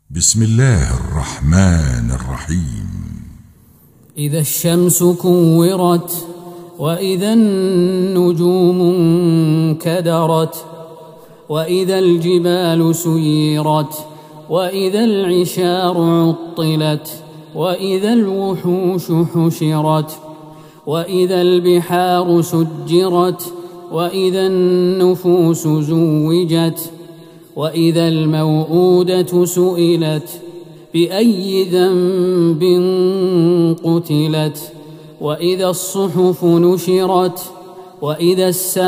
بسم الله الرحمن الرحيم. إذا الشمس كورت وإذا النجوم انكدرت وإذا الجبال سيرت وإذا العشار عطلت وإذا الوحوش حشرت وإذا البحار سجرت وإذا النفوس زوجت وإذا الموءودة سئلت بأي ذنب قتلت وإذا الصحف نشرت وإذا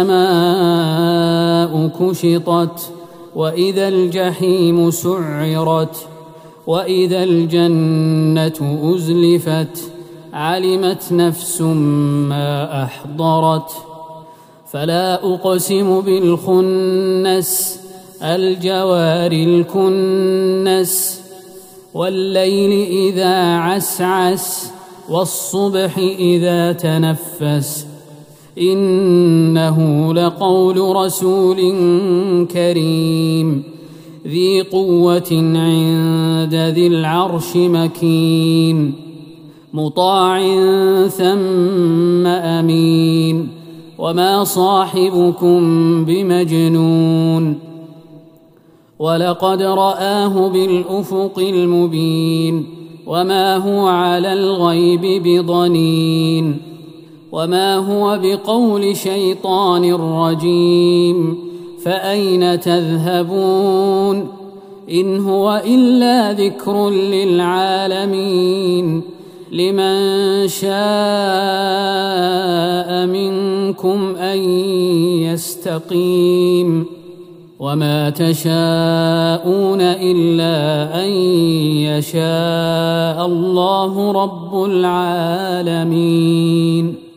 السماء كشطت وإذا الجحيم سعرت وإذا الجنة أزلفت علمت نفس ما أحضرت. فلا أقسم بالخنس الجوار الكنس والليل إذا عسعس والصبح إذا تنفس إنه لقول رسول كريم ذي قوة عند ذي العرش مكين مطاع ثم أمين وما صاحبكم بمجنون ولقد رآه بالأفق المبين وما هو على الغيب بضنين وما هو بقول شيطان رجيم فأين تذهبون إن هو إلا ذكر للعالمين لمن شاء منكم أن يستقيم وما تشاءون إلا أن يشاء الله رب العالمين.